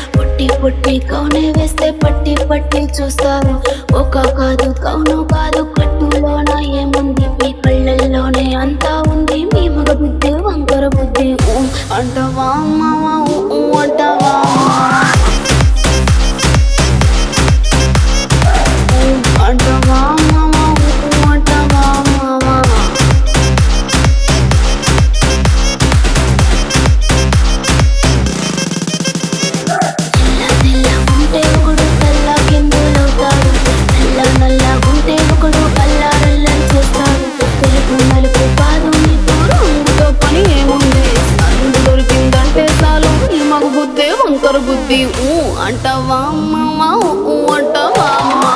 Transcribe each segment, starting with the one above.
పుట్టి పుట్టి కౌనే వేస్తే పట్టి పట్టి చూస్తారు. ఒక కాదు కౌను కాదు కట్టులోన ఏముంది, మీ కళ్ళల్లోనే అంతా ఉంది. మీ మగ బుద్ధి వంకర బుద్ధి. అంటవా మావా అంటవా అంటవా మావా అంటవా మావా. తెల్లగుంటే ఒకడు తెల్ల కిందులవుతాడు, నల్ల నల్లగుంటే ఒకడు అల్లారల్లని చేస్తాడు. తెలుపు నలుపు కాదు నీకు రంగుతో పని ఏముంది, సందు దొరికిందంటే చాలు ఈ మగ బుద్ధి వంకర బుద్ధి. అంటవా మావా అంటవా మావా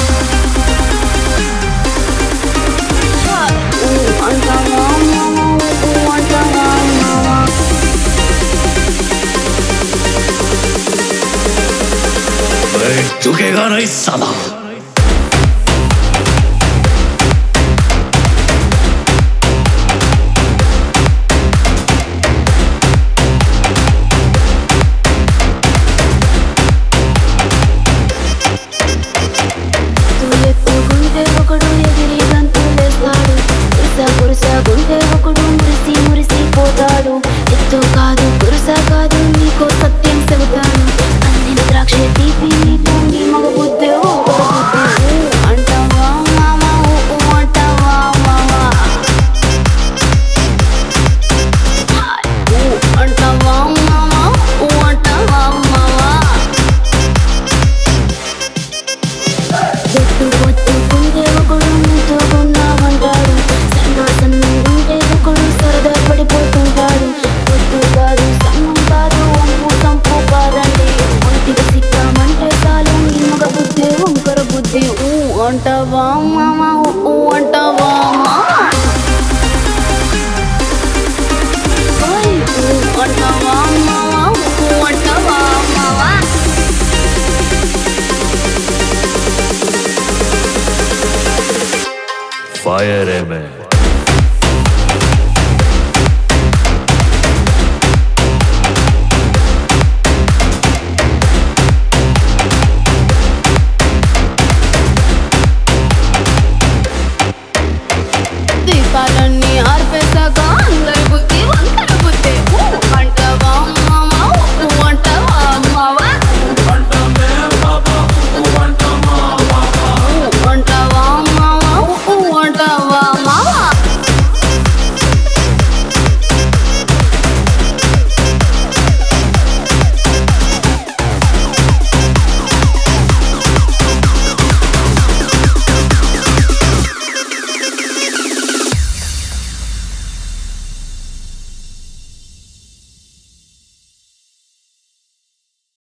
అంటవా మావా అంటవా మావా. झुकेगा नहीं साला. ఎత్తుకుంటే ఒకడు ఎగిరి గంతులేస్తాడు, కురుసా ఒకడు మురిసి మురిసి పోతాడు. ఎత్తు కాదు కురుస కాదు నీకో సత్యం చెబుతాను, అందిన ద్రాక్ష తీపి నీకు నీ మగ బుద్ధి బుద్ధి. అంటవా మావా అంటవా మావా అంటవా మావా అంటవా మావా. జట్టు పొత్తుకుంటే ఒకడు ముద్దుకున్నామంటాడు, సన్నం ఉంటే ఒకడు సరదా పడిపోతుంటాడు. పొత్తు కాదు సన్నం కాదు వంపు సంపు కాదండి, ఒంటికి సిక్కామంటే చాలు నీ మగ బుద్ధి వంకర బుద్ధి. అంటవా మావా అంటవా మావా అంటవా మావా అంటవా మావా. फायर है मैं.